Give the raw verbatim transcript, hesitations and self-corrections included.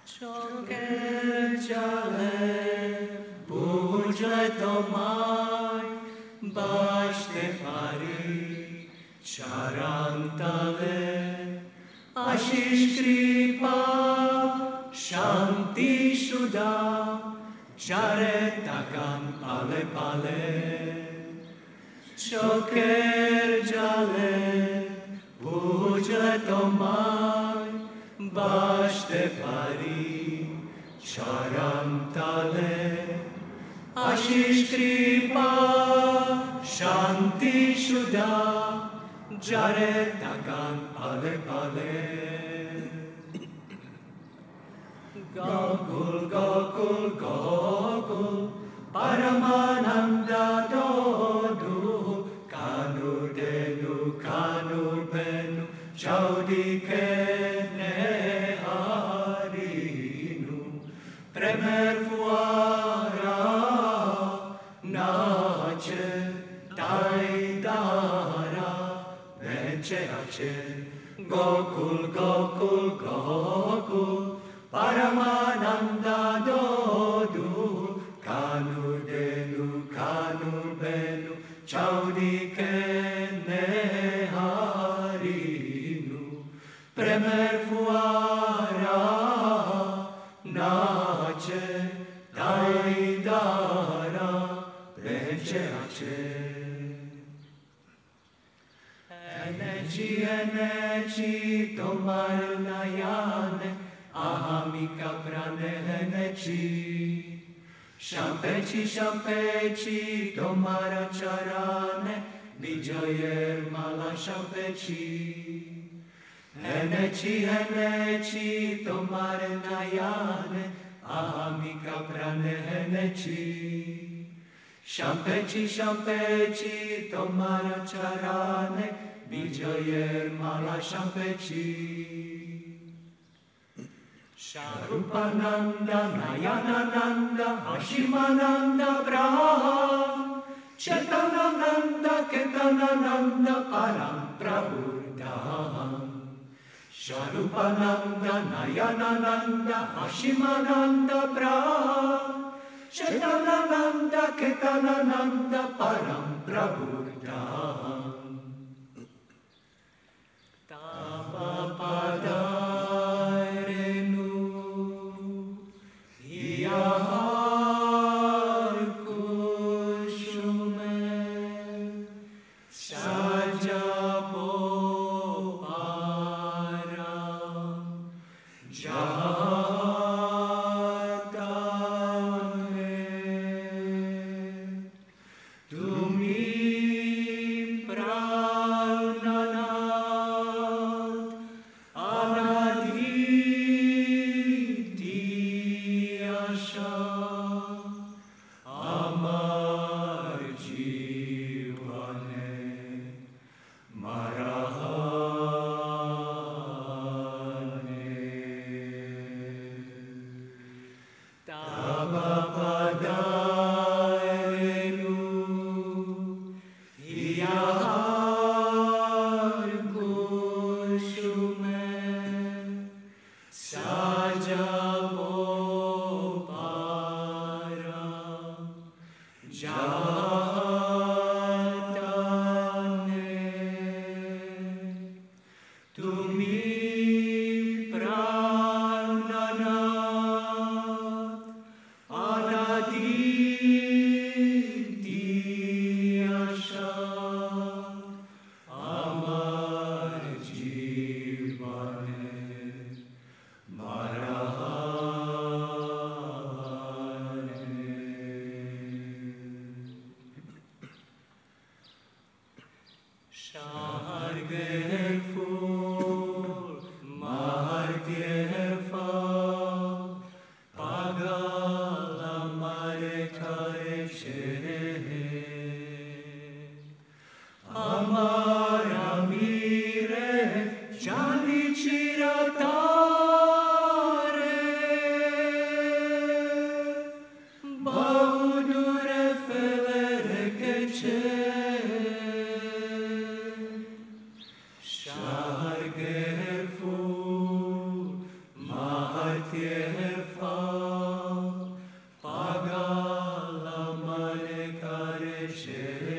Čokerčale, budžeto maj, bašte pari, čarantale, ašiš kripa, šanti šuda, čare takam pale pale. Čokerčale, budžeto maj, baște pari, charantale, ašiš kripa, šanti šuda, jare takan pale pale. Gokul, gokul, gokul, Paramananda dodu, kanu denu, kanu benu, chaudike Premerfuara nace taidara veceace Gokul, Gokul, Gokul Paramananda dodu Kanu denu, kanu benu Chaudike neharinu Premerfuara nace taidara veceace Eneci, eneci, tomar nayane Ahamika prane eneci Shampeci, shampeci, tomar charane Bijoyer mala shampeci Eneci, eneci, tomare nayane, ahamika prane eneci. Shampeci, shampeci, tomare charane, bijoyer mala shampeci. Sharupananda, Nayanananda, Hashimananda, Braham, Chetanananda, Ketanananda, Param Prabhudam. Sharupananda, Nayanananda, Hashimananda, Braham, Chetanananda, Ketanananda, Param Prabhudam. Tapapadarenu, Iyahar kushume, Sajapo Shar Gerfu Mahar vece.